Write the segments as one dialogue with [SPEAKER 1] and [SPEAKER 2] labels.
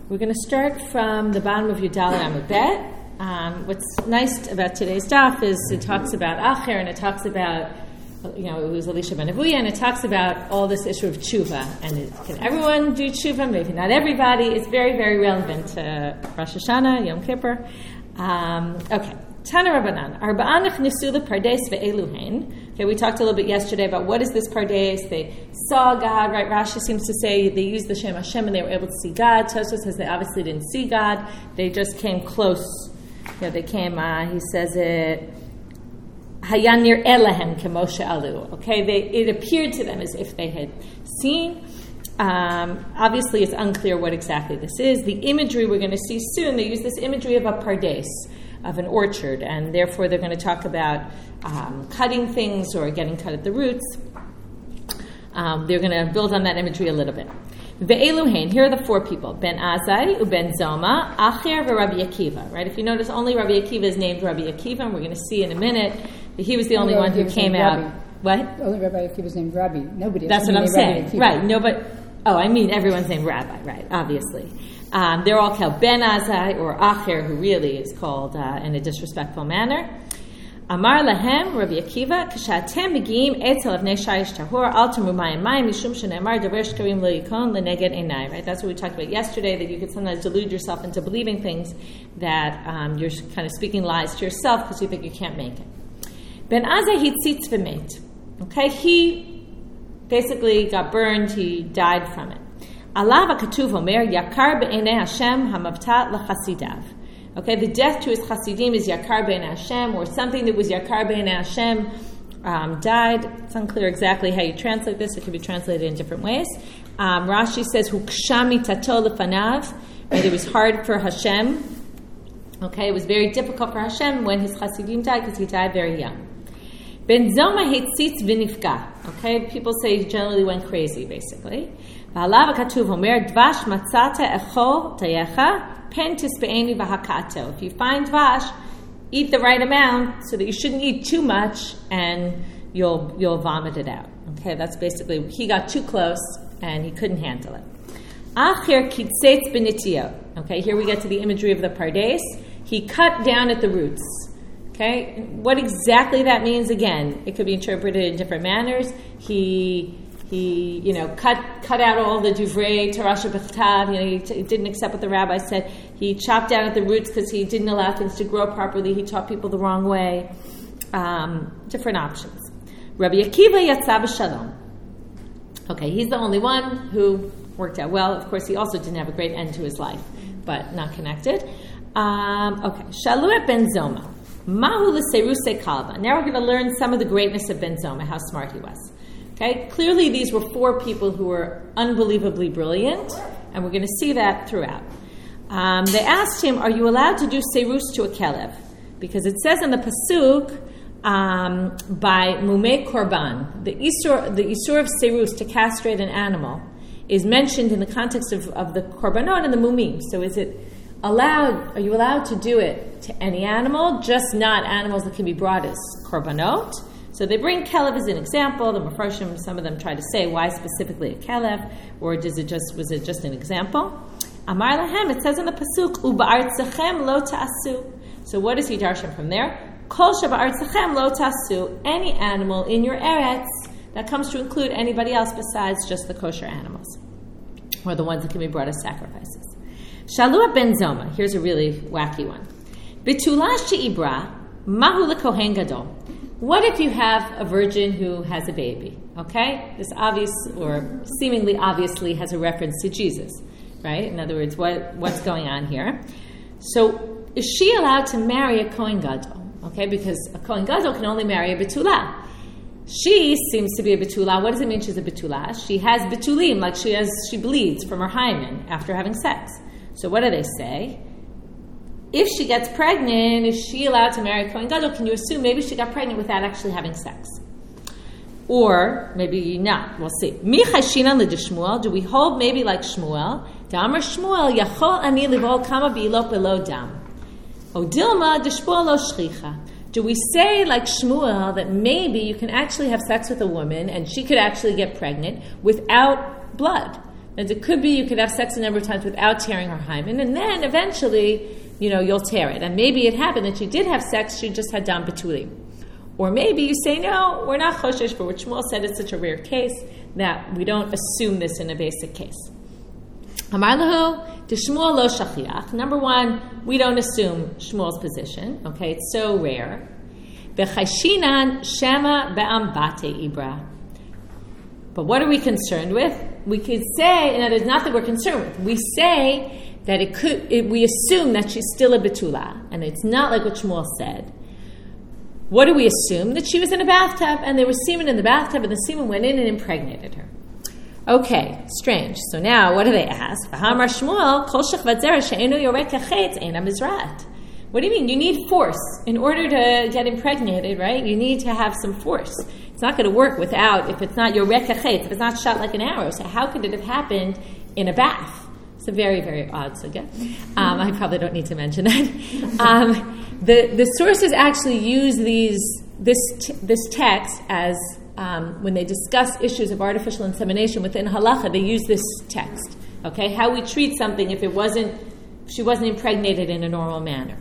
[SPEAKER 1] We're going to start from the bottom of Yudalad Amud Bet. What's nice about today's daf is it talks about Acher and it talks about, it was Elisha ben Avuya, and it talks about all this issue of tshuva. And can everyone do tshuva? Maybe not everybody. It's very, very relevant to Rosh Hashanah, Yom Kippur. Okay. Tana Rabbanan. Arba'an nechnesu lepardes ve'eluhen. Okay, we talked a little bit yesterday about what is this pardes. They saw God, right? Rashi seems to say they used the Shem Hashem and they were able to see God. Tosfos says they obviously didn't see God. They just came close. They came, he says it, Hayanir Elahem Kemoshe Alu. Okay, it appeared to them as if they had seen. Obviously, it's unclear what exactly this is. The imagery we're going to see soon, they use this imagery of a pardes, of an orchard, and therefore they're going to talk about cutting things or getting cut at the roots. They're going to build on that imagery a little bit. Ve'eluhen, here are the four people: Ben Azai, Uben Zoma, Acher, Rabbi Akiva. Right? If you notice, only Rabbi Akiva is named Rabbi Akiva, and we're going to see in a minute that he was the only one who came out.
[SPEAKER 2] Rabbi.
[SPEAKER 1] What?
[SPEAKER 2] Only Rabbi Akiva was named Rabbi. Nobody else.
[SPEAKER 1] That's what I'm saying. Right? No, but everyone's named Rabbi. Right? Obviously. They're all called Ben Azai or Acher, who really is called in a disrespectful manner. Amar lahem, Rabbi Akiva, kashatem begiim etzel avnei shayish tahor al tamru mayim mayim mishum shene'amar davar shkarim lo yikon leneged einai. Right, that's what we talked about yesterday. That you could sometimes delude yourself into believing things that you're kind of speaking lies to yourself because you think you can't make it. Ben Azai hitzitz v'met. Okay, he basically got burned. He died from it. Alav HaKatuv Omer, Yakar Be'enei Hashem Hamavta L'Chasidav. Okay, the death to his Chasidim is Yakar Be'enei Hashem, or something that was Yakar Be'enei Hashem died. It's unclear exactly how you translate this. It could be translated in different ways. Rashi says, Hukshami Tato L'Fanav. It was hard for Hashem. Okay, it was very difficult for Hashem when his Chasidim died because he died very young. Ben Zoma Heitzitz V'nifka. Okay, people say he generally went crazy, basically. If you find dvash, eat the right amount so that you shouldn't eat too much and you'll vomit it out. Okay, that's basically, he got too close and he couldn't handle it. Okay, here we get to the imagery of the pardes. He cut down at the roots. Okay, what exactly that means, again, it could be interpreted in different manners. He cut out all the divrei Torah shebechtav. He didn't accept what the rabbi said. He chopped down at the roots because he didn't allow things to grow properly. He taught people the wrong way. Different options. Rabbi Akiva yatsa b'shalom. Okay, he's the only one who worked out well. Of course, he also didn't have a great end to his life, but not connected. Okay, Shaluah ben Zoma. Mahu l'seruse kalva. Now we're going to learn some of the greatness of Ben Zoma, how smart he was. Okay, clearly these were four people who were unbelievably brilliant, and we're going to see that throughout. They asked him, are you allowed to do serus to a kelev? Because it says in the pasuk, by mumei korban, the isur of serus, to castrate an animal, is mentioned in the context of the korbanot and the mumim. So is it allowed, are you allowed to do it to any animal, just not animals that can be brought as korbanot? So they bring kelev as an example. The Mefarshim, some of them try to say why specifically a kelev, or was it just an example? Amar lahem, it says in the pasuk, u'ba'artzachem lo ta'asu. So what does he darshan from there? Kol sheba'artzachem lo ta'asu. Any animal in your eretz, that comes to include anybody else besides just the kosher animals, or the ones that can be brought as sacrifices. Shaluah ben Zoma. Here's a really wacky one. B'tulah she'ibra mahu lekohen gadol. What if you have a virgin who has a baby? Okay? This obvious or seemingly obviously has a reference to Jesus, right? In other words, what's going on here? So is she allowed to marry a Kohen Gadol? Okay, because a Kohen Gadol can only marry a Betulah. She seems to be a Betulah. What does it mean she's a Betulah? She has Betulim, like she bleeds from her hymen after having sex. So what do they say? If she gets pregnant, is she allowed to marry a Kohen Gadol? Can you assume maybe she got pregnant without actually having sex? Or maybe not. We'll see. Mi chashinan l'dishmuel. Do we hold maybe like Shmuel? Damar Shmuel yachol ani livol kama bi'ilo below dam. O dilma d'shmuel lo shchicha. Do we say like Shmuel that maybe you can actually have sex with a woman and she could actually get pregnant without blood? And it could be you could have sex a number of times without tearing her hymen, and then eventually, you'll tear it. And maybe it happened that she did have sex, she just had dam betulim. Or maybe you say, no, we're not choshesh, but what Shmuel said is such a rare case that we don't assume this in a basic case. Amar lahu, de Shmuel lo shachiach. Number one, we don't assume Shmuel's position. Okay, it's so rare. B'chayshinan shema be'am bate ibra. But what are we concerned with? We could say, and that is not that we're concerned with. We say that we assume that she's still a betula, and it's not like what Shmuel said. What do we assume? That she was in a bathtub, and there was semen in the bathtub, and the semen went in and impregnated her. Okay, strange. So now, what do they ask? What do you mean? You need force. In order to get impregnated, right? You need to have some force. It's not going to work if it's not yorek hachetz, if it's not shot like an arrow. So how could it have happened in a bath? It's a very, very odd sugya. I probably don't need to mention that. The sources actually use this text as when they discuss issues of artificial insemination within halacha. They use this text. Okay, how we treat something if she wasn't impregnated in a normal manner.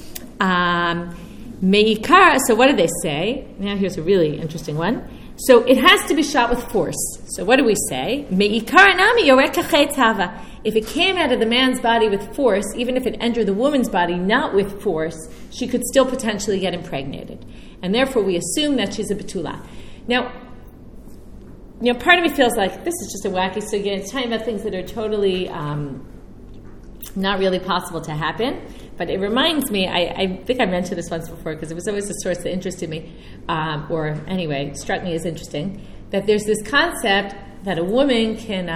[SPEAKER 1] Meikar. So what do they say? Now here's a really interesting one. So it has to be shot with force. So what do we say? Meikar nami yorek hachetz hava. If it came out of the man's body with force, even if it entered the woman's body not with force, she could still potentially get impregnated. And therefore we assume that she's a betula. Now, part of me feels like this is just a wacky sugya. It's talking about things that are totally not really possible to happen. But it reminds me, I think I mentioned this once before because it was always a source that interested me, or anyway, struck me as interesting, that there's this concept that a woman can...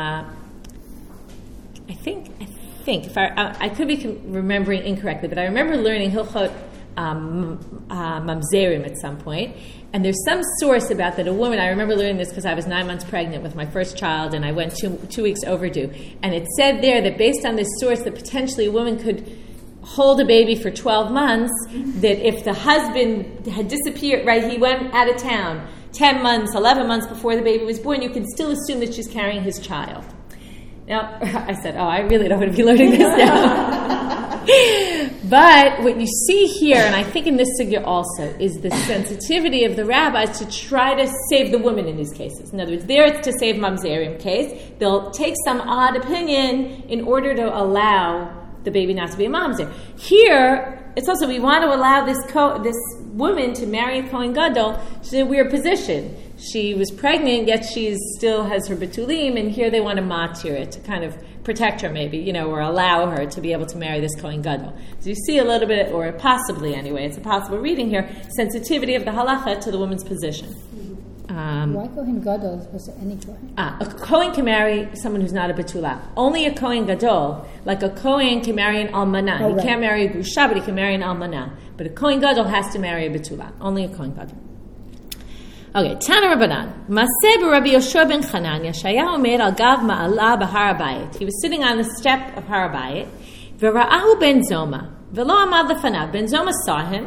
[SPEAKER 1] I think if I could be remembering incorrectly, but I remember learning Hilchot Mamzerim at some point, and there's some source about that a woman. I remember learning this because I was 9 months pregnant with my first child, and I went 2 weeks overdue, and it said there that based on this source that potentially a woman could hold a baby for 12 months. That if the husband had disappeared, right, he went out of town 10 months, 11 months before the baby was born, you can still assume that she's carrying his child. Now, I said, I really don't want to be learning this now. But what you see here, and I think in this sugya also, is the sensitivity of the rabbis to try to save the woman in these cases. In other words, there it's to save mamzerim case. They'll take some odd opinion in order to allow the baby not to be a mamzer. Here, it's also we want to allow this woman to marry a Kohen Gadol. She's in a weird position. She was pregnant, yet she still has her betulim, and here they want to matir it to kind of protect her, maybe, or allow her to be able to marry this Kohen Gadol. So you see a little bit, or possibly anyway, it's a possible reading here, sensitivity of the halacha to the woman's position.
[SPEAKER 2] Why Kohen Gadol as opposed to any Kohen?
[SPEAKER 1] A Kohen can marry someone who's not a betula. Only a Kohen Gadol, like a Kohen can marry an almanah.
[SPEAKER 2] Oh,
[SPEAKER 1] he can't marry a grusha, but he can marry an almanah. But a Kohen Gadol has to marry a betula. Only a Kohen Gadol. Okay, Tana Rabbanan. Maseh b'Rabbi Yoshua ben Chananya, shaya omer al gav ma'ala b'Har HaBayit. He was sitting on the step of Har HaBayit. V'ra'ahu ben Zoma. V'lo amad lefanav. Ben Zoma saw him,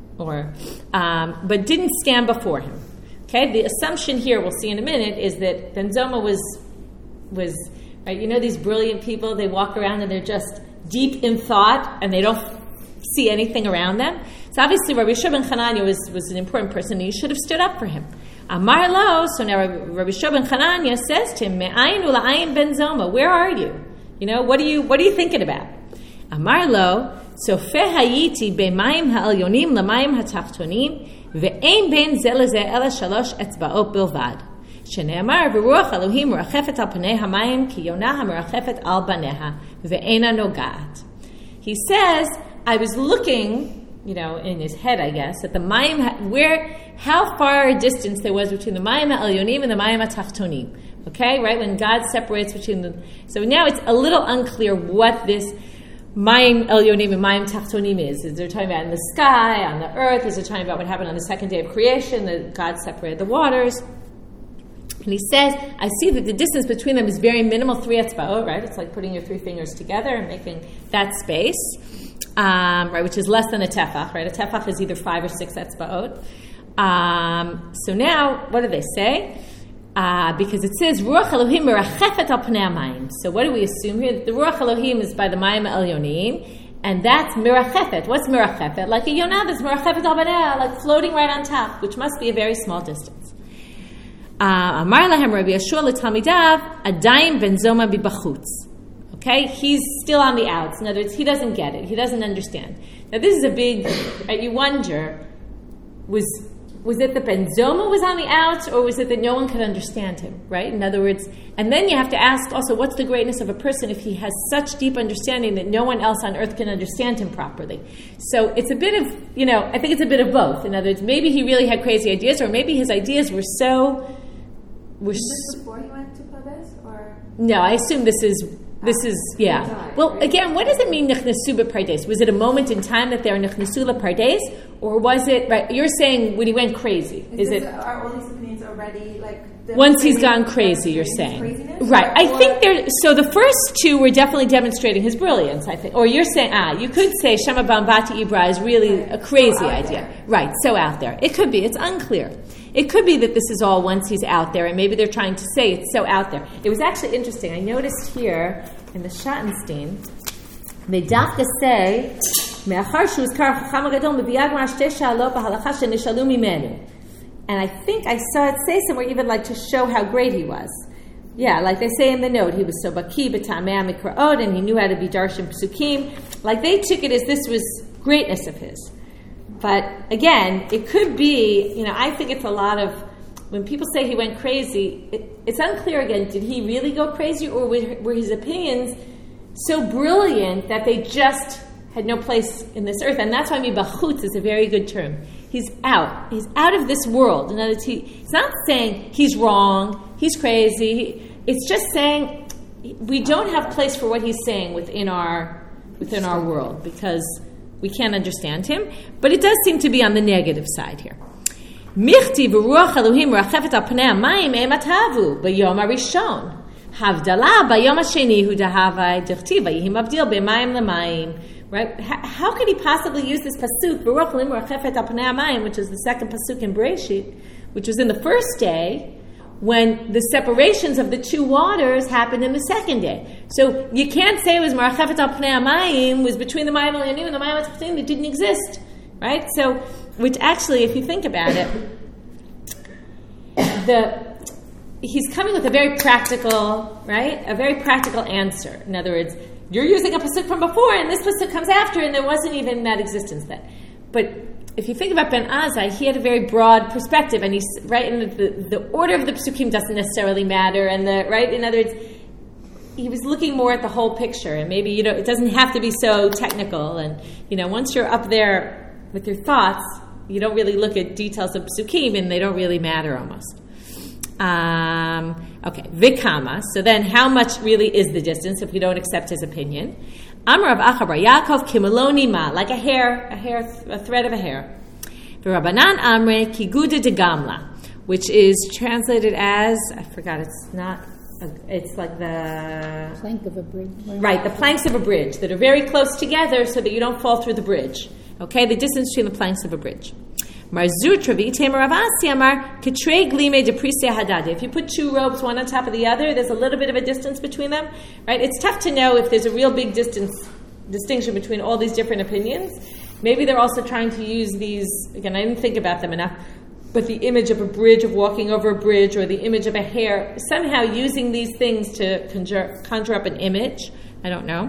[SPEAKER 1] but didn't stand before him. Okay, the assumption here, we'll see in a minute, is that Ben Zoma was right, these brilliant people, they walk around and they're just deep in thought and they don't see anything around them. So obviously Rabbi Yoshua ben Chananya was an important person and he should have stood up for him. Amar lo, so now Rabbi Yoshua ben Chananya says to him, Me'ayin ula'ayin Ben Zoma, where are you? What are you thinking about? Amar lo, Sofeh hayiti be'mayim ha'elyonim l'mayim ha'tachtonim ve'ein ben ze leze ela shalosh etzba'ot bilvad. Shene'amar v'ruach Elohim merachefet al panei hamayim ki yonah merachefet al baneha ve'eina nogat. He says, I was looking, in his head, I guess, at the mayim, how far a distance there was between the mayim ha'elyonim and the mayim ha'tachtonim. Okay, right? When God separates between them. So now it's a little unclear what this Mayim Elyonim and Mayim Tachtonim is. Is they're talking about in the sky, on the earth? Is it talking about what happened on the second day of creation, that God separated the waters? And he says, I see that the distance between them is very minimal, 3 etzba'ot, right? It's like putting your 3 fingers together and making that space, right? Which is less than a tefach, right? A tefach is either 5 or 6 etzba'ot. So now, what do they say? because it says Ruach Elohim merachefet al pnei hamayim. So what do we assume here? The Ruach Elohim is by the Mayim Elyonim, and that's merachefet. What's merachefet? Like a yonah that's merachefet al baneh, like floating right on top, which must be a very small distance. Amar lahem Rabbi Yeshua l'talmidav adayim ben zoma bibachutz. Okay, he's still on the outs. In other words, he doesn't get it. He doesn't understand. Now this is a big. You wonder, was it that Ben Zoma was on the outs, or was it that no one could understand him, right? In other words, and then you have to ask also, what's the greatness of a person if he has such deep understanding that no one else on earth can understand him properly? So it's a bit of, I think it's a bit of both. In other words, maybe he really had crazy ideas, or maybe his ideas were so...
[SPEAKER 3] Was this before he went to Pardes, or...?
[SPEAKER 1] No, I assume this is, yeah. Well, again, what does it mean, Nichnasu b'Pardes? Was it a moment in time that they were Nichnasu l'Pardes? Or was it, right, you're saying when he went crazy?
[SPEAKER 3] Are all these opinions already,
[SPEAKER 1] once he's gone crazy, you're saying. Right. I think so the first two were definitely demonstrating his brilliance, I think. Or you're saying, you could say Shema Bambati Ibra is really a crazy idea.
[SPEAKER 3] There.
[SPEAKER 1] Right, so out there. It could be, it's unclear. It could be that this is all once he's out there, and maybe they're trying to say it's so out there. It was actually interesting. I noticed here in the Schottenstein, they dafka say, and I think I saw it say somewhere even to show how great he was. Yeah, like they say in the note, he was so baki b'tamei mikraot, and he knew how to be darshan psukim. Like they took it as this was greatness of his. But again, it could be, I think it's a lot of, when people say he went crazy, it's unclear again, did he really go crazy, or were his opinions so brilliant that they just had no place in this earth? And that's why bachutz is a very good term. He's out. He's out of this world. In other words, he's not saying he's wrong, he's crazy. It's just saying we don't have place for what he's saying within our world, because we can't understand him. But it does seem to be on the negative side here. Michti v'ruach Elohim rachefet al pnei hamayim ematavu b'yom harishon. Havdalah b'yom hasheni hu dahavai dichtiv v'yihi mabdil b'mayim l'mayim. Right? How could he possibly use this pasuk v'ruach Elohim rachefet al pnei hamayim, which is the second pasuk in Bereshit, which was in the first day, when the separations of the two waters happened in the second day? So you can't say it was marachefet al pnei hamayim, was between the mayim elyonim and the mayim atachtonim that didn't exist, right? So, which actually, if you think about it, he's coming with a very practical, right? A very practical answer. In other words, you're using a pasuk from before, and this pasuk comes after, and there wasn't even that existence then. But if you think about Ben Azai, he had a very broad perspective, and he's right in the order of the psukim doesn't necessarily matter, and in other words, he was looking more at the whole picture, and maybe it doesn't have to be so technical, and once you're up there with your thoughts, you don't really look at details of psukim, and they don't really matter almost. Okay, vikama. So then, how much really is the distance if we don't accept his opinion? Amar Rav Acha bar Yaakov kimaloni ma, like a thread of a hair. V'Rabbanan amre kiguda de gamla, which is translated as, I forgot. It's like the
[SPEAKER 2] plank of a bridge.
[SPEAKER 1] Right, the planks of a bridge that are very close together so that you don't fall through the bridge. Okay, the distance between the planks of a bridge. If you put two ropes one on top of the other, there's a little bit of a distance between them, right? It's tough to know if there's a real big distinction between all these different opinions. Maybe they're also trying to use these, again, I didn't think about them enough, but the image of a bridge, of walking over a bridge, or the image of a hair, somehow using these things to conjure up an image. I don't know.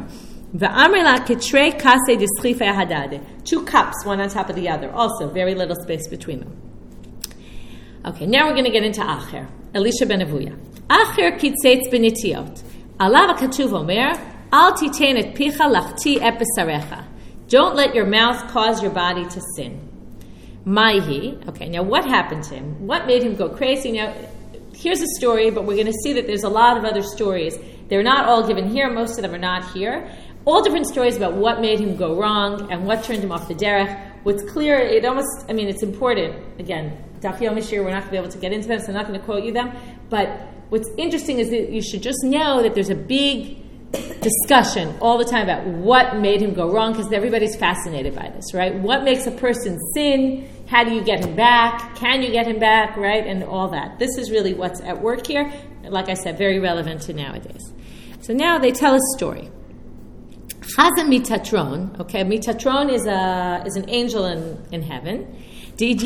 [SPEAKER 1] Two cups, one on top of the other. Also, very little space between them. Okay, now we're going to get into Acher. Elisha ben Avuya. Acher kitzetz benitiot. Alav hakatuv omer, al titein et picha lachti et besarecha. Don't let your mouth cause your body to sin. Maihi. Okay, now what happened to him? What made him go crazy? Now, here's a story, but we're going to see that there's a lot of other stories. They're not all given here. Most of them are not here. All different stories about what made him go wrong and what turned him off the derech. What's clear, it's important. Again, Daf Yomi Shir, we're not going to be able to get into them, so I'm not going to quote you them. But what's interesting is that you should just know that there's a big discussion all the time about what made him go wrong, because everybody's fascinated by this, right? What makes a person sin? How do you get him back? Can you get him back, right? And all that. This is really what's at work here. Like I said, very relevant to nowadays. So now they tell a story. Chazan Mitatron, okay, Mitatron is an angel in heaven. He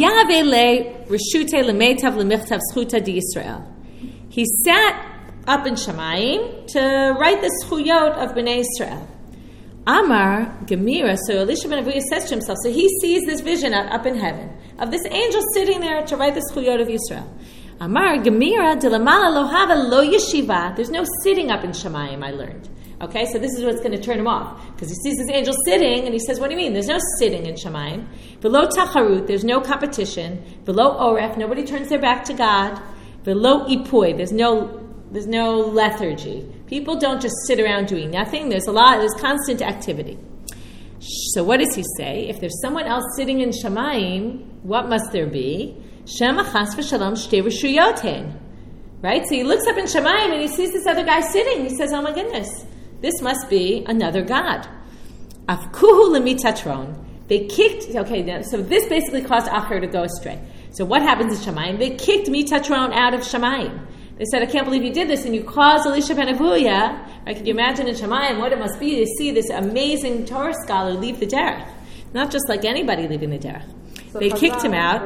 [SPEAKER 1] sat up in Shamayim to write the zchuyot of Bnei Israel. Amar Gemira, so Elisha ben Avuya says to himself, so he sees this vision up in heaven of this angel sitting there to write the zchuyot of Yisrael. Amar Gemira de lamala lo hava lo yeshiva. There's no sitting up in Shamayim, I learned. Okay, so this is what's going to turn him off. Because he sees this angel sitting, and he says, what do you mean? There's no sitting in Shamayim. Below tacharut, there's no competition. Below oref, nobody turns their back to God. Below ipui, there's no lethargy. People don't just sit around doing nothing. There's constant activity. So what does he say? If there's someone else sitting in Shamayim, what must there be? Shema chas v'shalom shtei reshuyotein. Right? So he looks up in Shamayim and he sees this other guy sitting. He says, oh my goodness, this must be another God. Afkuhu lemitatron. They kicked, so this basically caused Acher to go astray. So what happens in Shamayim? They kicked Mitatron out of Shamayim. They said, I can't believe you did this, and you caused Elisha ben Avuya. Right? Could you imagine in Shamayim what it must be to see this amazing Torah scholar leave the derech? Not just like anybody leaving the derech. So they kicked him out.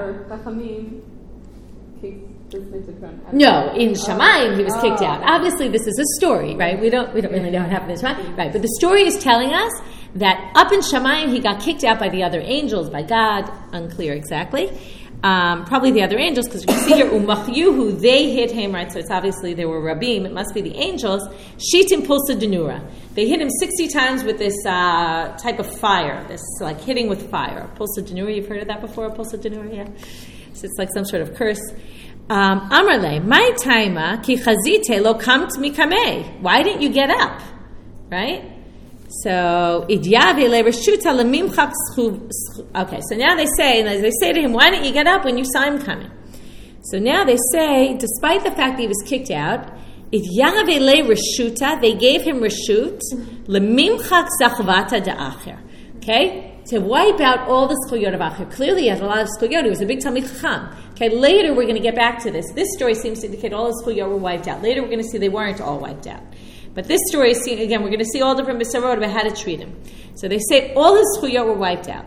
[SPEAKER 1] No, in Shamayim he was kicked out. Obviously, this is a story, right? We don't really know what happened in Shamayim, right? But the story is telling us that up in Shamayim he got kicked out by the other angels, by God. Unclear exactly. Probably the other angels, because you see here Umachiuhu, they hit him, right? So it's obviously there were Rabim. It must be the angels. Shitim pulsa denura. They hit him 60 times with this type of fire, this like hitting with fire. Pulsa denura. You've heard of that before? Pulsa denura, yeah. So it's like some sort of curse. Amarle, my taima ki chazite lo kamt mikamei. Why didn't you get up? Right? So idyave le reshuta lemimchak. Okay, so now they say to him, why didn't you get up when you saw him coming? So now they say, despite the fact that he was kicked out, idyave le reshuta, they gave him reshut lemimchak zachvata da'acher. Okay. To wipe out all the zchuyot of Acher. Clearly he had a lot of zchuyot. He was a big Talmid Chacham. Okay, later we're going to get back to this. This story seems to indicate all the zchuyot were wiped out. Later we're going to see they weren't all wiped out. But this story is seen, again, we're going to see all different Besarot about how to treat him. So they say all his zchuyot were wiped out.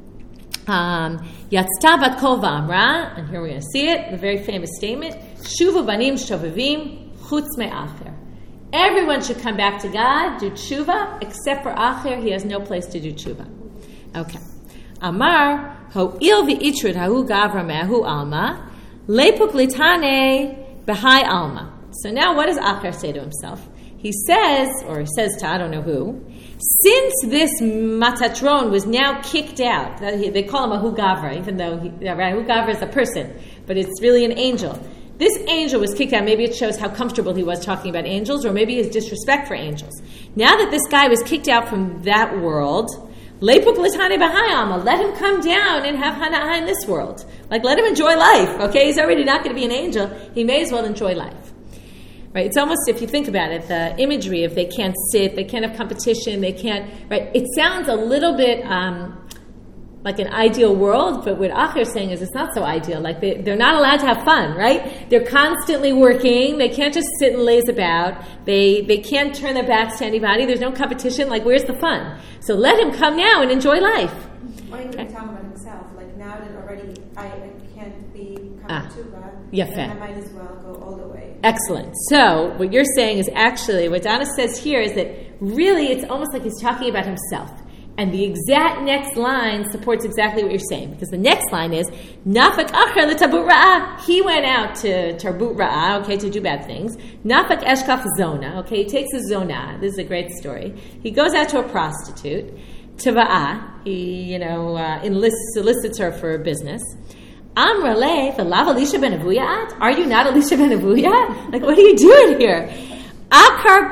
[SPEAKER 1] Yatzta bat kol v'amra, and here we're going to see it, the very famous statement, Shuvu banim shovavim chutz me'acher. Everyone should come back to God, do tshuva, except for Acher. He has no place to do tshuva. Okay. Amar ho'il v'itrud ha'u gavra me'ahu alma lepuk litane b'hai alma. So now what does Acher say to himself? He says to I don't know who, since this Matatron was now kicked out, they call him a Hu Gavra, even though Hu Gavra is a person, but it's really an angel. This angel was kicked out. Maybe it shows how comfortable he was talking about angels, or maybe his disrespect for angels. Now that this guy was kicked out from that world, let him come down and have hana'ah in this world. Like, let him enjoy life, okay? He's already not going to be an angel. He may as well enjoy life. Right? It's almost, if you think about it, the imagery of they can't sit, they can't have competition, they can't, right? It sounds a little bit like an ideal world, but what Acher is saying is it's not so ideal. Like, they're not allowed to have fun, right? They're constantly working. They can't just sit and laze about. They can't turn their backs to anybody. There's no competition. Like, where's the fun? So let him come now and enjoy life.
[SPEAKER 3] Why are you talking about himself? Like, now that already I can't be coming to God, then I might as well go all the way.
[SPEAKER 1] Excellent. So what you're saying is actually, what Donna says here is that really it's almost like he's talking about himself. And the exact next line supports exactly what you're saying. Because the next line is, Nafak Acher l'tabut ra'ah. He went out to tarbut ra'ah, okay, to do bad things. Nafak eshkach zona, okay, he takes a zona. This is a great story. He goes out to a prostitute. Tava'ah, he, solicits her for business. Amra le, v'lav Elisha ben Avuya. Are you not Elisha ben Avuya? Like, what are you doing here? Akar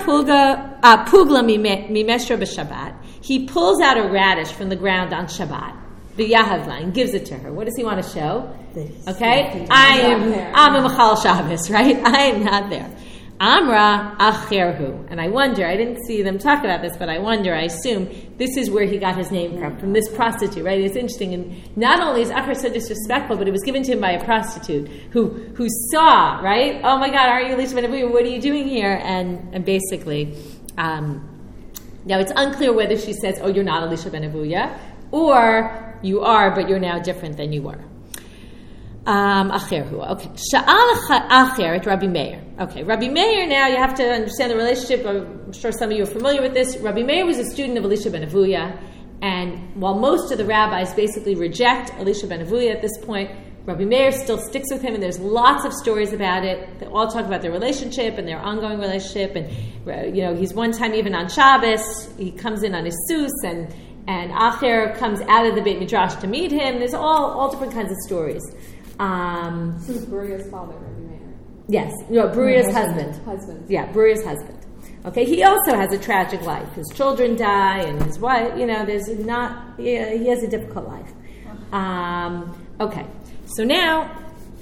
[SPEAKER 1] pugla mimeshra b'Shabbat. He pulls out a radish from the ground on Shabbat. V'yahavla, and gives it to her. What does he want to show? Okay, I'm a Machal Shabbos, right? I am not there. Amra acherhu. And I wonder, I didn't see them talk about this, but I assume this is where he got his name from this prostitute, right? It's interesting. And not only is acher so disrespectful, but it was given to him by a prostitute who saw, right? Oh my God, aren't you Elisha ben Avuya? What are you doing here? And basically, now it's unclear whether she says, oh, you're not Elisha ben Avuya, or you are, but you're now different than you were. Acherhu. Okay. Sha'al acher at Rabbi Meir. Okay. Rabbi Meir, now you have to understand the relationship. I'm sure some of you are familiar with this. Rabbi Meir was a student of Elisha ben Avuya, and while most of the rabbis basically reject Elisha ben Avuya at this point, Rabbi Meir still sticks with him, and there's lots of stories about it. They all talk about their relationship and their ongoing relationship, and he's one time even on Shabbos, he comes in on his sus, and Acher comes out of the Beit Midrash to meet him. There's all different kinds of stories.
[SPEAKER 4] So Bruria's father, Rabbi Meir.
[SPEAKER 1] Yes, Bruria's husband. Yeah, Bruria's husband. Okay, he also has a tragic life. His children die, and his wife. He has a difficult life. Okay, so now,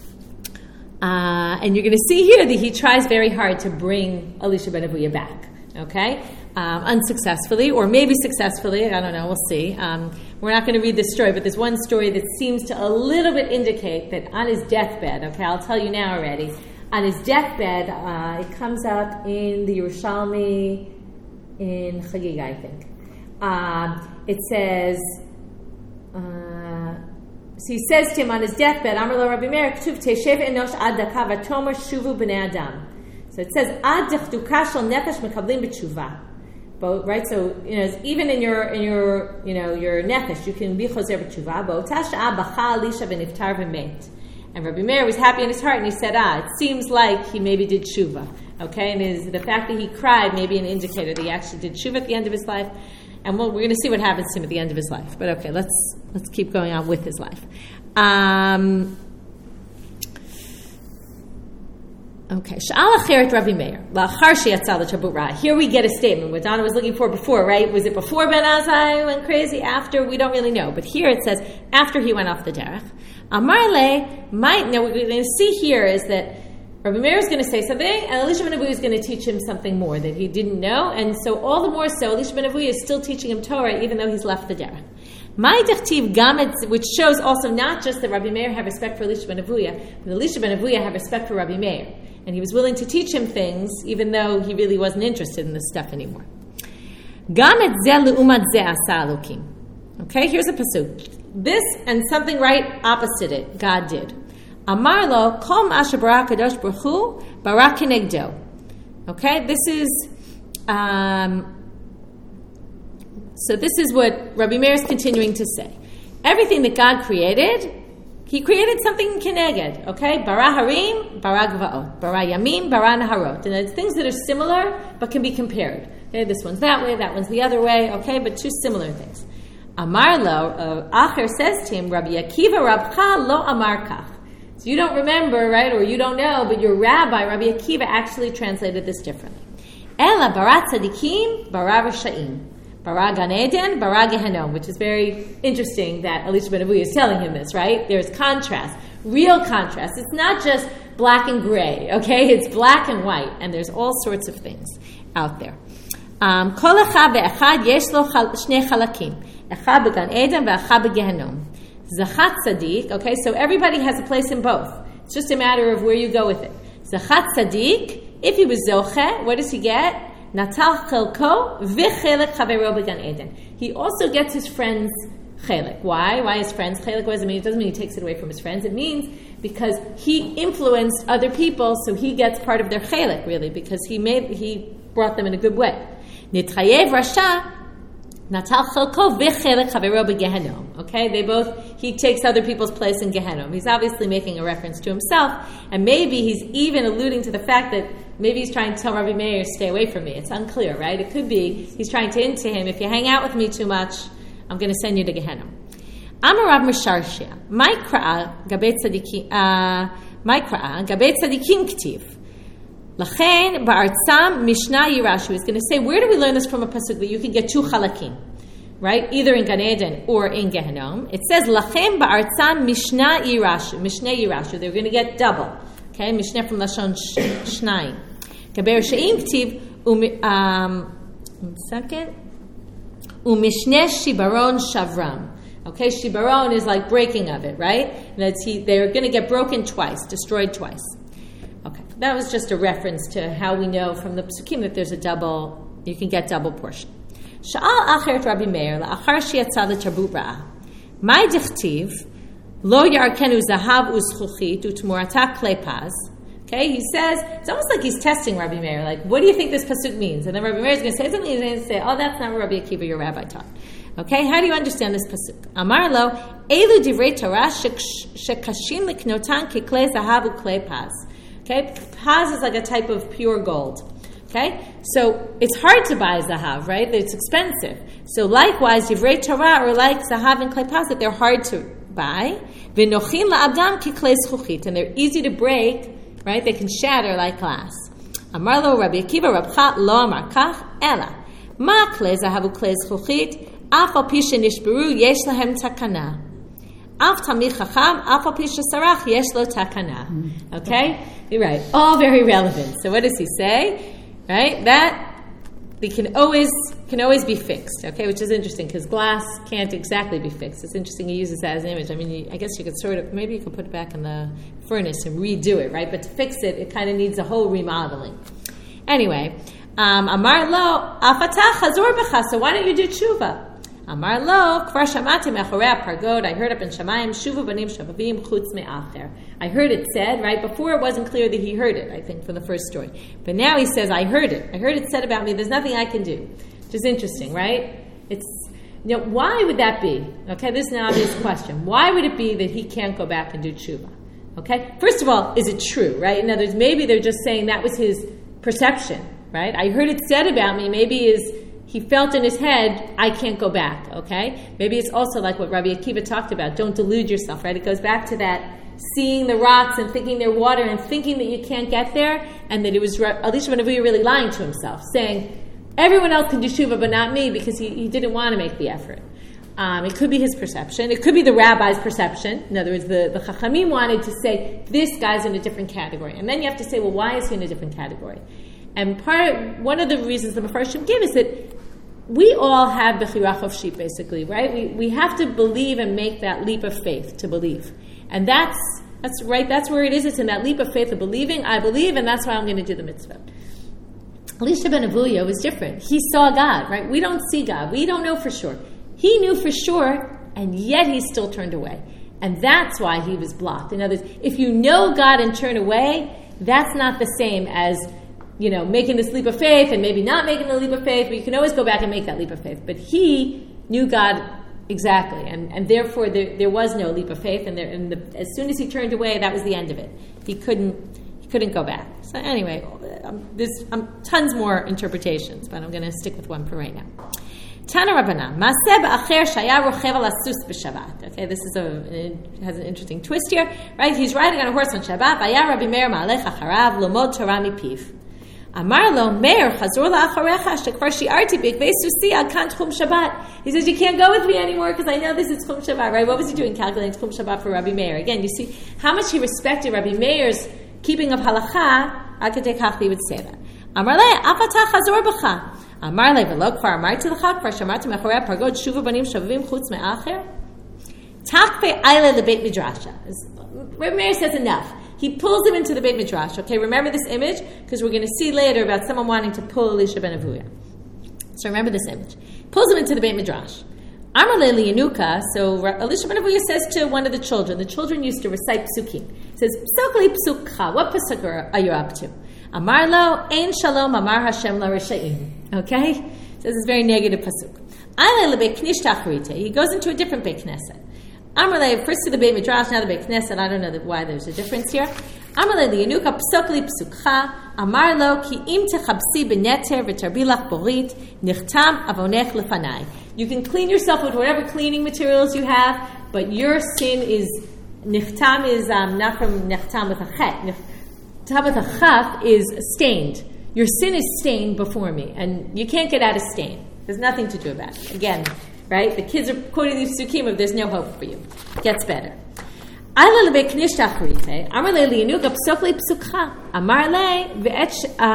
[SPEAKER 1] and you're going to see here that he tries very hard to bring Elisha ben Avuya back. Okay. Unsuccessfully, or maybe successfully, I don't know, we'll see. We're not going to read this story, but there's one story that seems to a little bit indicate that on his deathbed, okay, I'll tell you now already, on his deathbed, it comes out in the Yerushalmi, in Chagiga, I think. It says, so he says to him on his deathbed, Amar lo Rabbi Meir, K'tuv teshev enosh ad daka v'tomer shuvu b'nei adam. So it says, ad dechduka shel nefesh mekablim b'tshuva. Right, so even in your nefesh, you can be choser b'tshuva. Bo'tasha bacha Elisha v'niftar v'met. And Rabbi Meir was happy in his heart, and he said, it seems like he maybe did tshuva. Okay, and the fact that he cried may be an indicator that he actually did tshuva at the end of his life. And we're going to see what happens to him at the end of his life. But okay, let's keep going on with his life. Okay, Sha'al acheret Rabbi Meir. La'achar sheyatzal l'tabura. Here we get a statement. What Donna was looking for before, right? Was it before Ben Azai went crazy? After? We don't really know. But here it says, after he went off the derech. Amar le, now what we're going to see here is that Rabbi Meir is going to say something, and Elisha ben Avuya is going to teach him something more that he didn't know. And so all the more so, Elisha ben Avuya is still teaching him Torah, even though he's left the derech. Which shows also not just that Rabbi Meir had respect for Elisha ben Avuya, but Elisha ben Avuya had respect for Rabbi Meir. And he was willing to teach him things, even though he really wasn't interested in this stuff anymore. Okay, here's a pasuk. This and something right opposite it, God did. Amar lo kol ma shebara kadosh baruch hu bara kenegdo. Okay, this is so this is what Rabbi Meir is continuing to say. Everything that God created, He created something keneged. Okay, bara harim, bara gvaot, bara yamim, bara naharot, and it's things that are similar but can be compared. Okay, this one's that way, that one's the other way. Okay, but two similar things. Amar lo, Acher says to him, Rabbi Akiva Rabcha lo amar kach. So you don't remember, right, or you don't know, but your rabbi, Rabbi Akiva, actually translated this differently. Ela bara tzadikim, bara risha'im. Bara Gan Eden, bara Gehenom, which is very interesting that Elisha ben Avuya is telling him this, right? There's contrast, real contrast. It's not just black and gray, okay? It's black and white, and there's all sorts of things out there. Kol echad ve'echad yesh lo shnei chalakim. Echad began Eden ve'echad begehenom. Zachat tzadik, okay, so everybody has a place in both. It's just a matter of where you go with it. Zachat tzadik, if he was zoche, what does he get? Natal chelko v'chelek chavero began Eden. He also gets his friend's chelek. Why? Why his friend's chelek? What does it mean? It doesn't mean he takes it away from his friends. It means because he influenced other people, so he gets part of their chelek, really, because he brought them in a good way. Nitchayev rasha natal chelko v'chelek chavero begehenom. Okay, he takes other people's place in Gehenom. He's obviously making a reference to himself, and maybe he's even alluding to the fact that maybe he's trying to tell Rabbi Meir, stay away from me. It's unclear, right? It could be he's trying to hint to him, if you hang out with me too much, I'm going to send you to Gehenna. Amar Rav Misharshia, my kra'a gabei tzadikim ktiv. Lachen ba'artzam mishnah yirashu. He's going to say, where do we learn this from a pasuk that you can get two chalakim, right? Either in Gan Eden or in Gehenom. It says, Lachem ba'artzam mishnah yirashu. Mishnah yirashu. They're going to get double. Okay, Mishnah from Lashon Shnayim. Kaber she'im ktiv, second, umishnesh shibaron shavram. Okay, shibaron is like breaking of it, right? They're going to get broken twice, destroyed twice. Okay, that was just a reference to how we know from the psukim that there's you can get double portion. Sha'al acheret Rabbi Meir la'achar she'yatza l'tarbut ra'ah. My dichtiv lo yarkenu zahav u'zchuchit u'tmurata klei paz. Okay, he says, it's almost like he's testing Rabbi Meir, like, what do you think this pasuk means? And then Rabbi Meir is going to say something, he's going to say, oh, that's not what Rabbi Akiva, your rabbi, taught. Okay, how do you understand this pasuk? Amar lo, elu divrei Torah shekashim liknotan kiklei zahav u'klei paz. Okay, paz is like a type of pure gold. Okay, so it's hard to buy zahav, right? It's expensive. So likewise, divrei Torah are like zahav and klei paz, that they're hard to buy. V'nochin la'adam kiklei zchuchit, and they're easy to break. Right? They can shatter like glass. Amar lo Rabbi Akiva Rabcha lo amar kach ela ma klei zahav u'klei zchuchit af al pi shenishberu yesh lahem takana af tamid chacham af al pi shesarach yesh lo takana. Okay? You're right. All very relevant. So what does he say? Right? That they can always be fixed. Okay? Which is interesting because glass can't exactly be fixed. It's interesting he uses that as an image. I mean, I guess you could maybe you could put it back in the furnace and redo it, right? But to fix it, it kind of needs a whole remodeling. Anyway, Amar lo afatah chazor b'cha. So why don't you do tshuva? Amar lo kvar shamati mechorei pargod. I heard up in Shamayim shuva banim shavavim chutz me'acher. I heard it said, right? Before it wasn't clear that he heard it, I think, for the first story. But now he says, I heard it. I heard it said about me. There's nothing I can do. Which is interesting, right? Why would that be? Okay, this is an obvious question. Why would it be that he can't go back and do tshuva? Okay, first of all, is it true, right? In other words, maybe they're just saying that was his perception, right? I heard it said about me. Maybe he felt in his head, I can't go back, okay? Maybe it's also like what Rabbi Akiva talked about. Don't delude yourself, right? It goes back to that seeing the rocks and thinking they're water and thinking that you can't get there, and that it was Elisha ben Avuya really lying to himself, saying, everyone else can do tshuva, but not me, because he didn't want to make the effort. It could be his perception. It could be the rabbi's perception. In other words, the Chachamim wanted to say, this guy's in a different category. And then you have to say, well, why is he in a different category? And one of the reasons the Mefarshim give is that we all have bechirach of sheep, basically, right? We have to believe and make that leap of faith to believe. And that's right, that's where it is. It's in that leap of faith of believing. I believe, and that's why I'm going to do the mitzvah. Elisha ben Avuya was different. He saw God, right? We don't see God. We don't know for sure. He knew for sure, and yet he still turned away. And that's why he was blocked. In other words, if you know God and turn away, that's not the same as, making this leap of faith and maybe not making the leap of faith, but you can always go back and make that leap of faith. But he knew God exactly, and therefore there was no leap of faith, and as soon as he turned away, that was the end of it. He couldn't go back. So anyway, there's tons more interpretations, but I'm going to stick with one for right now. Tana Rabbana, Maseh ba'acher shaya rochev al asus b'Shabbat. Okay, this has an interesting twist here, right? He's riding on a horse on Shabbat. Vaya Rabbi Meir ma'alech acharav lomod Torah mipiv. Amar lo Meir chazor la'acharecha shekvar shi'arti b'ikvei susi ad kan tchum Shabbat. He says, you can't go with me anymore because I know this is tchum Shabbat, right? What was he doing calculating tchum Shabbat for Rabbi Meir? Again, you see how much he respected Rabbi Meir's keeping of halacha. Akadei kach he would say that. Amar le afatah chazor b'cha. Amar le v'lo kvar amarti l'cha kvar shamarti mechorei pargod shuva banim shavavim chutz me'acher. Takpe ayle lebeit midrasha. Rabbi Meir says enough. He pulls him into the Beit Midrash. Okay, remember this image? Because we're going to see later about someone wanting to pull Elisha ben Avuya. So remember this image. Pulls him into the Beit Midrash. Amar le liyanuka. So Elisha ben Avuya says to one of the children used to recite psukim. He says, Psuk li psukcha. What psuk are you up to? Amar lo, ein shalom amar Hashem la rishayim. Okay? So this is very negative pasuk. Ayle le Beit Knish tacharite. He goes into a different Beit Knesset. Amarle, first to the Beit Midrash, now the Beit Knesset. I don't know why there's a difference here. Amarle liyanuka psuk li psukcha. Amar lo ki im techabsi b'neter v'tarbi lach borit nichtam avonech lefanai. You can clean yourself with whatever cleaning materials you have, but your sin is nichtam is not from nichtam with a chet. Nichtam with a chaf is stained. Your sin is stained before me, and you can't get out of stain. There's nothing to do about it. Again. Right? The kids are quoting these psukim of there's no hope for you. It gets better. Ayla lebe knishta achrite. Amar le liyanuka psok le psukcha. Amar le ve'et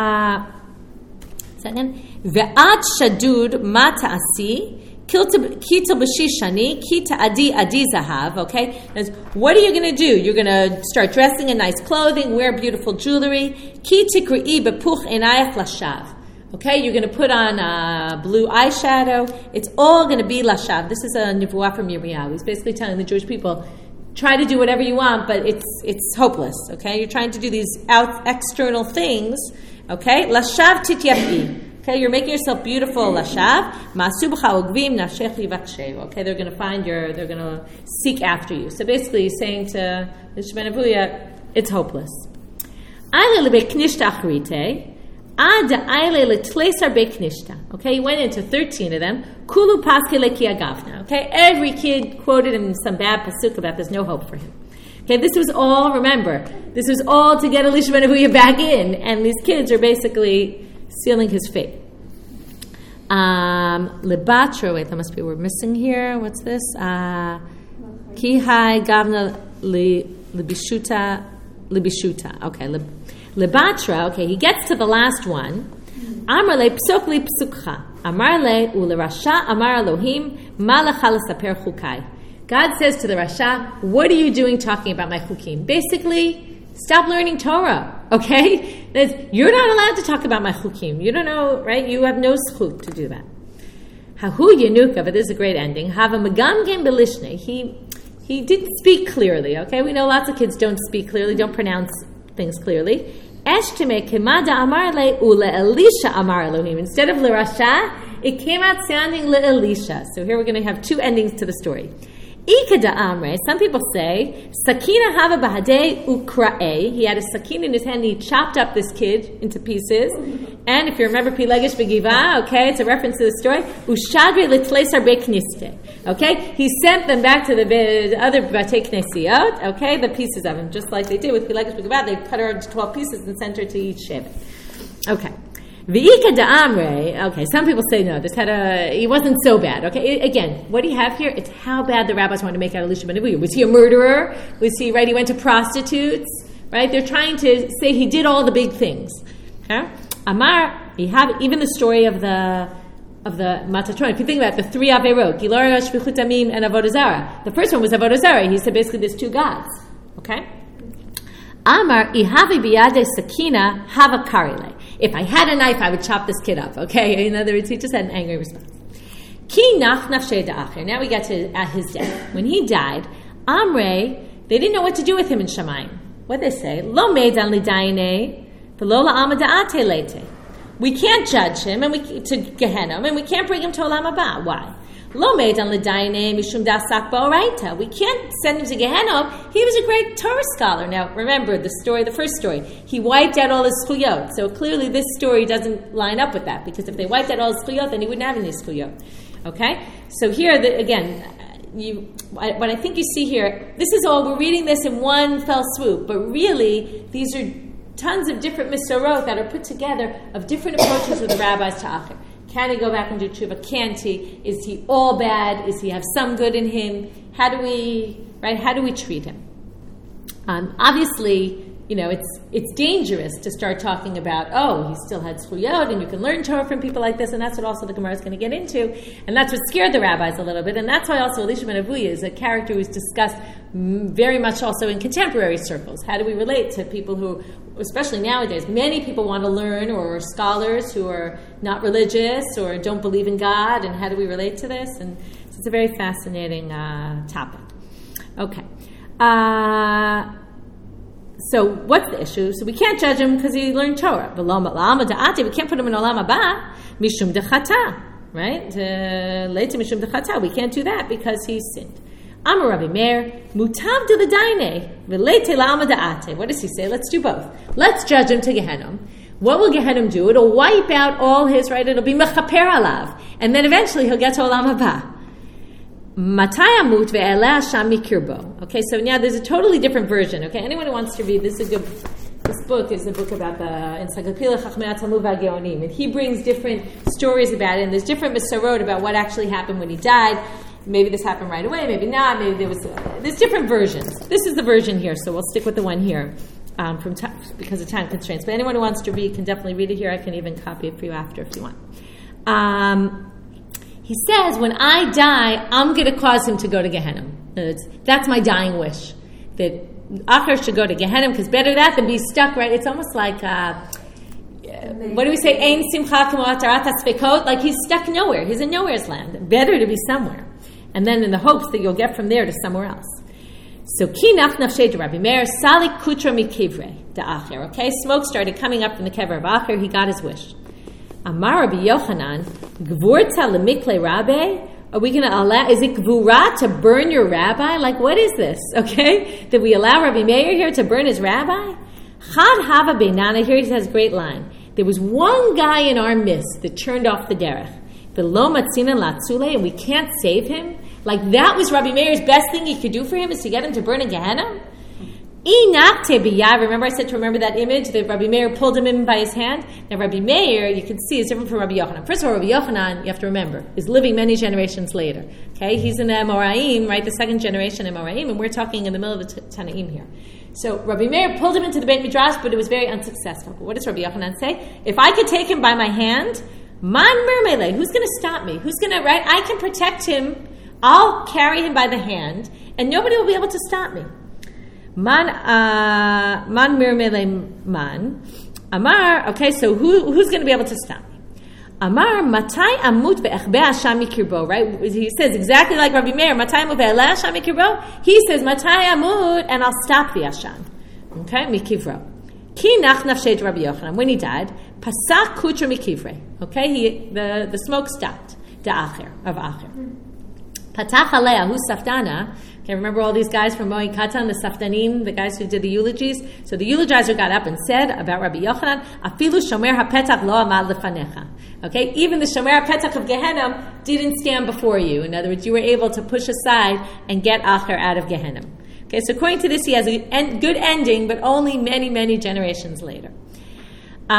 [SPEAKER 1] ve'at shadud ma ta'asi. Kita b'shishani, kita adi zahav. Okay, what are you going to do? You're going to start dressing in nice clothing, wear beautiful jewelry. Ki tikri'i bepuch enayach lashav. Okay, you're going to put on blue eyeshadow. It's all going to be lashav. This is a nevuah from Yirmiyahu. He's basically telling the Jewish people, try to do whatever you want, but it's hopeless. Okay, you're trying to do these external things. Okay, lashav tityafi. Okay, you're making yourself beautiful, lashav. Ma'asubcha ugvim nafshech livakshev. Okay, they're going to seek after you. So basically, he's saying to the Shemana Avuya, it's hopeless. Ayle lebe knishta achrite. Ad ayle letleisar be knishta. Okay, he went into 13 of them. Kulu paske leki agavna. Okay, every kid quoted in some bad pasuk about there's no hope for him. Okay, this was all to get Elisha ben Avuya back in, and these kids are basically sealing his fate. Lebatra, wait, that must be we're missing here. What's this? Kihai gavna libishuta. Okay, lebatra. Okay, he gets to the last one. Amar le psok li psukcha. Amar le ulerasha. Amar Elohim malacha lesaper chukai. God says to the Rasha, what are you doing talking about my chukim? Basically, stop learning Torah, okay? You're not allowed to talk about my chukim. You don't know, right? You have no zchut to do that. Hahu yenuka, but this is a great ending. Hava megamgem belishne. He didn't speak clearly, okay? We know lots of kids don't speak clearly, don't pronounce things clearly. Eshtime kemada amar le ule Elisha amar Elohim. Instead of le Rasha, it came out sounding le Elisha. So here we're going to have two endings to the story. Ikada amre. Some people say sakina hava bahadei ukrae. He had a sakina in his hand. And he chopped up this kid into pieces. And if you remember Pilegish Begiva, okay, it's a reference to the story. Ushadri litleisar bekniste. Okay, he sent them back to the other batei knesiot. Okay, the pieces of him, just like they did with Pilegish Begiva. They cut her into 12 pieces and sent her to each ship. Okay. V'ika da'amre. Okay, some people say no. He wasn't so bad. Okay, again, what do you have here? It's how bad the rabbis wanted to make out Elisha ben Avuya. Was he a murderer? Was he right? He went to prostitutes. Right? They're trying to say he did all the big things. Okay? Amar. You have even the story of the Matatron. If you think about it, the three Averot, Gilara, Shvichut Damim, and Avodah Zarah. The first one was Avodah Zarah. He said basically there's two gods. Okay. Amar ihavi biyade sakina hava karile. If I had a knife, I would chop this kid up. Okay, in other words, he just had an angry response. Ki nach nafshei da'acher. Now we get to at his death. When he died, Amrei, they didn't know what to do with him in Shamayim. What did they say? Lo meidan lidayne, v'lo la'ama da'ate leite. We can't judge him to Gehenna, and we can't bring him to Olam Haba. Why? Lo meidan lidayne mishum dasak ba'oraita. We can't send him to Gehenna. He was a great Torah scholar. Now, remember the first story. He wiped out all his zchuyot. So clearly this story doesn't line up with that, because if they wiped out all his zchuyot, then he wouldn't have any zchuyot. Okay? So here, what I think you see here, this is all, we're reading this in one fell swoop, but really, these are tons of different misorot that are put together of different approaches of the rabbis to Acher. Can he go back and do tshuva? Can't he? Is he all bad? Does he have some good in him? How do we treat him? Obviously, it's dangerous to start talking about, he still had zchuyot, and you can learn Torah from people like this, and that's what also the Gemara is going to get into, and that's what scared the rabbis a little bit, and that's why also Elisha ben Avuya is a character who's discussed very much also in contemporary circles. How do we relate to people who, especially nowadays, many people want to learn, or scholars who are not religious or don't believe in God, and how do we relate to this? And so it's a very fascinating topic. Okay. So what's the issue? So we can't judge him because he learned Torah. We can't put him in Olam Haba mishum dechata, right? Later mishum dechata. We can't do that because he sinned. Amar Rabbi Meir mutav de l'daine v'leite la'ama da'ate. What does he say? Let's do both. Let's judge him to Gehenna. What will Gehenna do? It'll wipe out all his, right? It'll be mechaper alav, and then eventually he'll get to Olam Haba. Okay, so now there's a totally different version. Okay, anyone who wants to read this book is a book about the Encyclopedia Chachmei Talmud VaGeonim, and he brings different stories about it, and there's different misorot about what actually happened when he died. Maybe this happened right away, maybe not. Maybe there's different versions. This is the version here, so we'll stick with the one here because of time constraints. But anyone who wants to read can definitely read it here. I can even copy it for you after if you want. He says, when I die, I'm going to cause him to go to Gehenna. That's my dying wish. That Acher should go to Gehenna, because better that than be stuck, right? It's almost like, what do we say? Ein simcha k'mo atarat hasfekot. Like he's stuck nowhere. He's in nowhere's land. Better to be somewhere. And then in the hopes that you'll get from there to somewhere else. So, ki naf nafshei de Rabbi Meir, sali kutra mikivrei de Acher. Okay, smoke started coming up from the kever of Acher. He got his wish. Amar Rabbi Yochanan, gvurta lemikle rabbe. Are we going to allow, is it gvura to burn your rabbi? Like, what is this? Okay? Did we allow Rabbi Meir here to burn his rabbi? Chad hava beinana, here he says a great line. There was one guy in our midst that turned off the derech. The lo matzina latzule, and we can't save him? Like, that was Rabbi Meir's best thing he could do for him, is to get him to burn in Gehenna? Remember I said to remember that image that Rabbi Meir pulled him in by his hand? Now Rabbi Meir, you can see, is different from Rabbi Yochanan. First of all, Rabbi Yochanan, you have to remember, is living many generations later. Okay, he's in the Amoraim, right, the second generation Amoraim, and we're talking in the middle of the Tanaim here. So Rabbi Meir pulled him into the Beit Midrash, but it was very unsuccessful. But what does Rabbi Yochanan say? If I could take him by my hand, man mermele, who's going to stop me? Who's going to, right? I can protect him. I'll carry him by the hand, and nobody will be able to stop me. Man mirmele man. Amar, okay, so who's going to be able to stop me? Amar, matai amut be'echbe Hashem mikirbo, right? He says exactly like Rabbi Meir, matai amut be'ele Hashem mikirbo. He says, matai amut, and I'll stop the Hashem. Okay, mikivro. Ki nach nafshet Rabbi Yochanan. When he died, pasak kutra mikivre. Okay, the smoke stopped. The Acher, of Acher. Patach alea, who's Saftana? Okay, remember all these guys from Moed Katan, the Saftanim, the guys who did the eulogies? So the eulogizer got up and said about Rabbi Yochanan, Afilu shomer hapetach lo amad lefanecha. Okay, even the shomer hapetach of Gehenna didn't stand before you. In other words, you were able to push aside and get Acher out of Gehenna. Okay, so according to this, he has a good ending, but only many, many generations later. Lo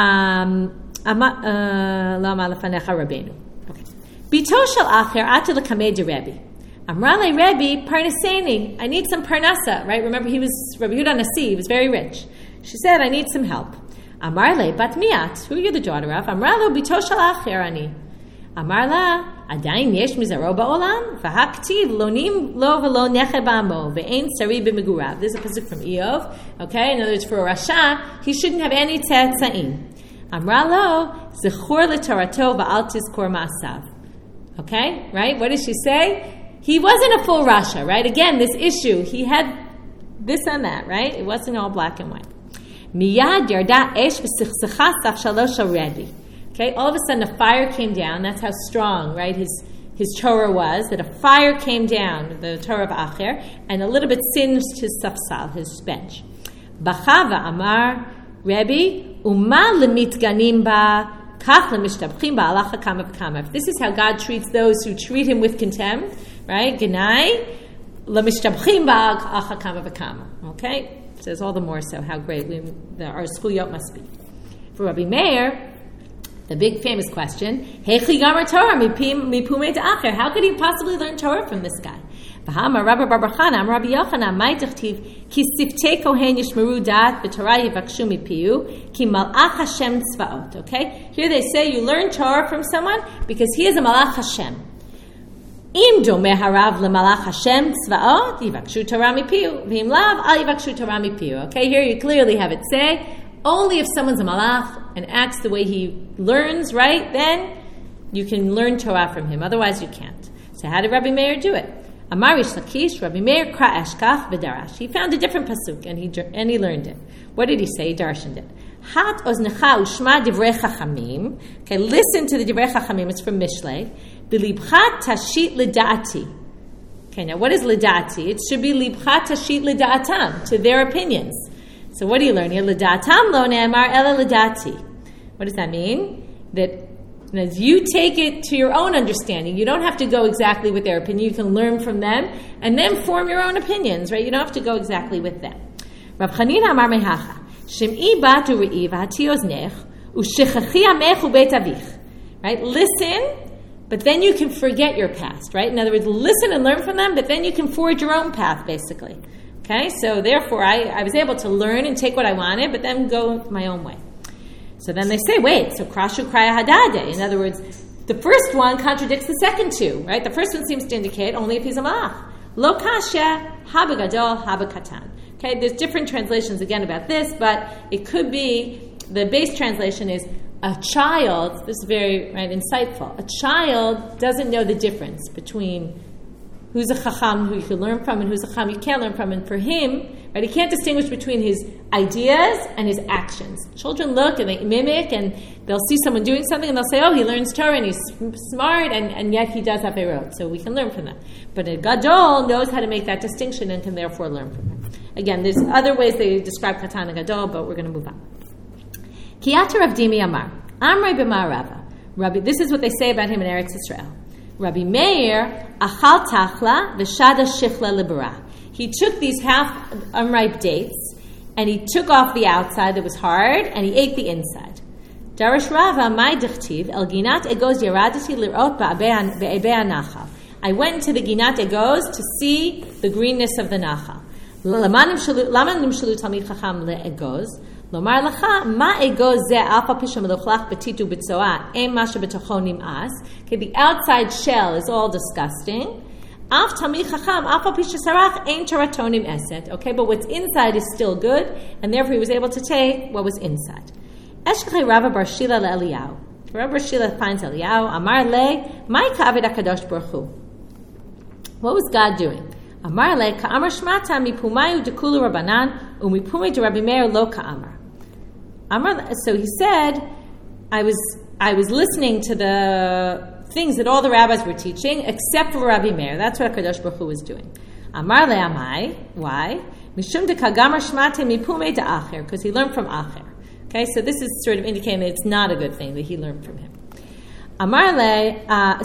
[SPEAKER 1] amad lefanecha Rabbeinu. Okay. Bito shel Acher ata lekamei de Rebbe. Amrale Rebbe parnaseni. I need some parnasa, right? Remember, he was Rabbi Yehuda Nasi. He was very rich. She said, I need some help. Amarle bat miat. Who are you the daughter of? Amralo bito shel Acher ani. Amarla adayin yesh mizaro ba'olam v'haktiv lonim lo v'lo neche ba'amo ve'ein sari b'megurav. This is a pasuk from Eov. Okay, in other words, for a rasha, he shouldn't have any tzetzaim. Amralo zechur l'torato va'al tizkor ma'asav. Okay, right? What did she say? He wasn't a full Rasha, right? Again, this issue, he had this and that, right? It wasn't all black and white. Miyad yarda esh v'sichsecha saf shalosh already. Okay, all of a sudden a fire came down. That's how strong, right, his Torah was, that a fire came down, the Torah of Acher, and a little bit singed his safsal, his bench. Bachava amar Rebbe, uma lemitganim ba, if this is how God treats those who treat him with contempt, right? Genai, okay? It says all the more so how great our schuliyot must be. For Rabbi Meir, the big famous question, how could he possibly learn Torah from this guy? Okay, here they say you learn Torah from someone because he is a Malach Hashem. Okay, here you clearly have it say only if someone's a Malach and acts the way he learns, right, then you can learn Torah from him. Otherwise you can't. So how did Rabbi Meir do it? Amarish Lakish, Rabbi Meir kra eshkach v'darash. He found a different pasuk and he learned it. What did he say? He darshaned it. Hat oznecha ushma divrei chachamim. Okay, listen to the divrei chachamim. It's from Mishlei. B'libcha tashit l'daati. Okay, now what is l'daati? It should be libcha tashit l'daatam, to their opinions. So what do you learn here? L'daatam lo ne'amar ela l'daati. What does that mean? That as you take it to your own understanding, you don't have to go exactly with their opinion. You can learn from them and then form your own opinions, right? You don't have to go exactly with them. Rav Chanina amar mehacha, shem'i bat u're'i v'hati oznech u'shechachi amech u'beit avich. Right? Listen, but then you can forget your past, right? In other words, listen and learn from them, but then you can forge your own path, basically. Okay, so therefore I was able to learn and take what I wanted, but then go my own way. So then they say, wait, so krashu kraya hadade. In other words, the first one contradicts the second two, right? The first one seems to indicate only if he's a malach. Lo kasha, haba gadol, haba katan. Okay, there's different translations again about this, but it could be, the base translation is, a child, this is very insightful, a child doesn't know the difference between who's a chacham who you can learn from and who's a chacham you can't learn from. And for him, right, he can't distinguish between his ideas and his actions. Children look and they mimic and they'll see someone doing something and they'll say, oh, he learns Torah and he's smart and yet he does Averot. So we can learn from that. But a gadol knows how to make that distinction and can therefore learn from him. Again, there's other ways they describe katan and gadol, but we're going to move on. Kiyata Rav Dimi Amar, Amrei b'mar Rava. Rabbi, this is what they say about him in Eretz Yisrael. Rabbi Meir, achal tachla v'shada shichla libera. He took these half unripe dates and he took off the outside that was hard and he ate the inside. Darash Rava, my dichtiv, el ginat egoz yaradati lirot be'ebei nachal. I went into the ginat egoz to see the greenness of the nachal. Lama nimshalu talmid chacham le'egoz. Lomar lacha ma egoz ze alfa pisha melochlach betitu b'tzoa em masha b'tocho nim'as. Okay, the outside shell is all disgusting. Af talmid chacham alfa pisha sarach ein toratonim eset. Okay, but what's inside is still good, and therefore he was able to take what was inside. Eshkei Rava bar Shila leEliyahu. Rava bar Shila finds Eliyahu. Amar le mai kaved hakadosh baruch hu. What was God doing? Amar le ka'amar shmata mipumayu dekulu rabanan umipumay de Rabbi Meir lo ka'amar. So he said, I was listening to the things that all the rabbis were teaching, except for Rabbi Meir. That's what HaKadosh Baruch Hu was doing. Amar le amai. Why? Mishum de kagamar shmate mipumei de acher, because he learned from acher. Okay, so this is sort of indicating that it's not a good thing that he learned from him. Amar le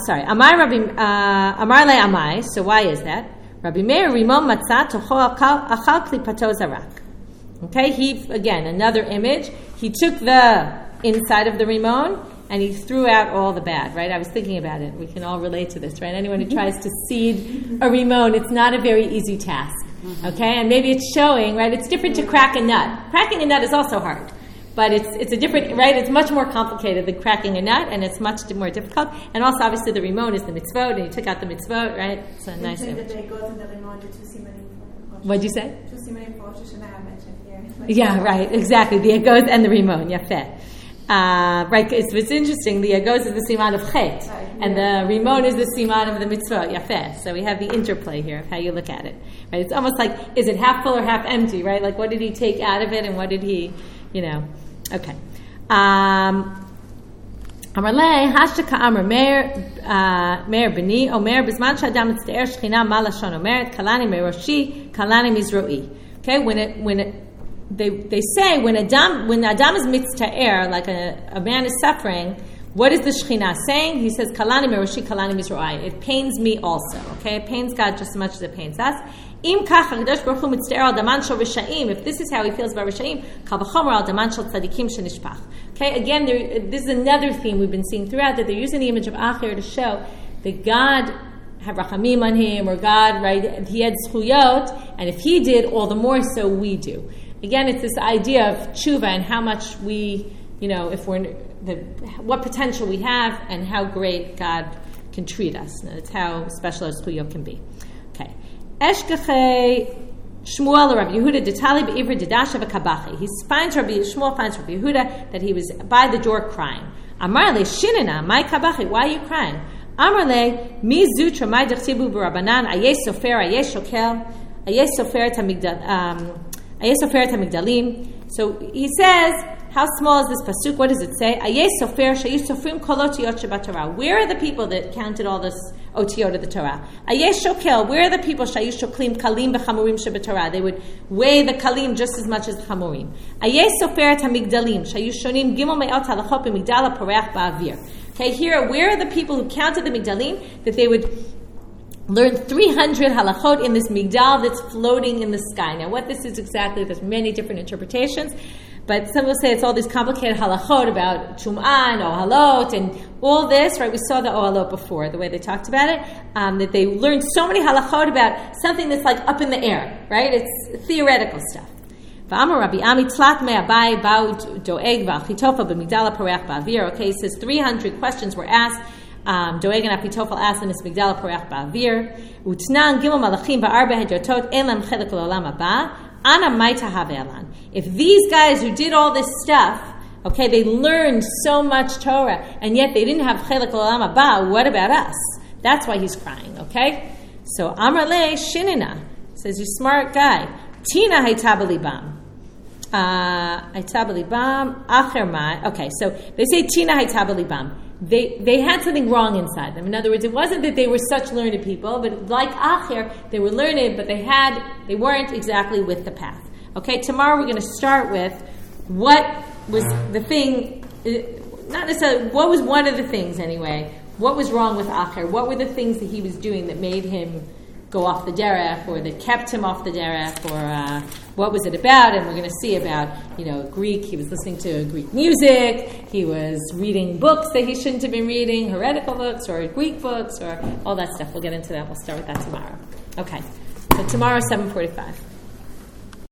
[SPEAKER 1] amai. So why is that? Rabbi Meir rimon matzah tocho achal klipato zarak. Okay, again, another image. He took the inside of the rimon and he threw out all the bad, right? I was thinking about it. We can all relate to this, right? Anyone who tries to seed a rimon, it's not a very easy task, okay? And maybe it's showing, right? It's different to crack a nut. Cracking a nut is also hard, but it's a different, right? It's much more complicated than cracking a nut, and it's much more difficult. And also, obviously, the rimon is the mitzvot, and you took out the mitzvot, right? It's a nice image. What'd you say? Yeah, right, exactly. The Agoz and the Rimon, Yafeh. Right, it's interesting. The Agoz is the Siman of Chet, and the Rimon is the Siman of the Mitzvah, Yafeh. So we have the interplay here of how you look at it. Right, it's almost like, is it half full or half empty, right? Like, what did he take out of it, and what did he, okay. Amarle, Hashtaka Amar Meir Bini, Omer, Bisman Shadam Tzte'er Shechina Malashon Omer, Kalani Meroshi, Kalani Mizro'i. Okay, they say when Adam is mitzta'er, like a man is suffering, what is the Shekhinah saying? He says, Kalani Meroshi, Kalani Mizro'i. It pains me also. Okay, it pains God just as much as it pains us. Im kach HaKadosh Baruch Hu mitzta'er al daman shel Risha'im. If this is how he feels about Risha'im, kal v'chomer al daman shel tzadikim shenishpach. Okay, again, this is another theme we've been seeing throughout, that they're using the image of Acher to show that God had rachamim on him, or God, right, he had zchuyot, and if he did, all the more so we do. Again, it's this idea of tshuva and how much we, what potential we have and how great God can treat us. And it's how special our zchuyot can be. Okay. Eshkechei Shmuel Rabbi Yehuda detali be'ivra didasha v'kabachi. Shmuel finds Rabbi Yehuda that he was by the door crying. Amar le shinena, my kabachi, why are you crying? Amar le mi zutra my dechtibu b'rabanan ayeh sofer ayeh shokel ayeh sofer tamigdalim. So he says, how small is this pasuk? What does it say? Ayeh sofer shayish sofrim kol otiyot shebat Torah. Where are the people that counted all this otiyot of the Torah? Ayeh shokel. Where are the people shayish shoklim kalim b'chamurim shebat Torah? They would weigh the kalim just as much as the chamurim. Ayeh sofer tamigdalim shayish shonim gimel me'ot halachot b'migdal haporeach ba'avir. Okay, here, where are the people who counted the migdalim, that they would learn 300 halachot in this migdal that's floating in the sky? Now, what this is exactly, there's many different interpretations, But some will say it's all these complicated halachot about tum'ah and ohalot and all this, right? We saw the ohalot before, the way they talked about it, that they learned so many halachot about something that's like up in the air, right? It's theoretical stuff. Okay, he says 300 questions were asked. Doeg and Achitophel asked in this Migdal Porach Ba'avir. Utnan Gimel Malachim Ba'arba Hedyotot En Lam Chelik L'Olam Haba. Ana Maita Have'alan. If these guys who did all this stuff, okay, they learned so much Torah, and yet they didn't have Chelik L'Olam Haba, what about us? That's why he's crying, okay? So Amar Le Shinina says, you smart guy. Tina Hayta B'libam. Hayta B'libam. Acher Mai. Okay, so they say Tina Hayta B'libam. They had something wrong inside them. In other words, it wasn't that they were such learned people, but like Acher, they were learned, but they weren't exactly with the path. Okay, tomorrow we're going to start with what was the thing, not necessarily, what was one of the things anyway, what was wrong with Acher, what were the things that he was doing that made him go off the derech, or that kept him off the derech, or what was it about? And we're going to see about, Greek. He was listening to Greek music. He was reading books that he shouldn't have been reading, heretical books or Greek books or all that stuff. We'll get into that. We'll start with that tomorrow. Okay. So tomorrow, 7:45.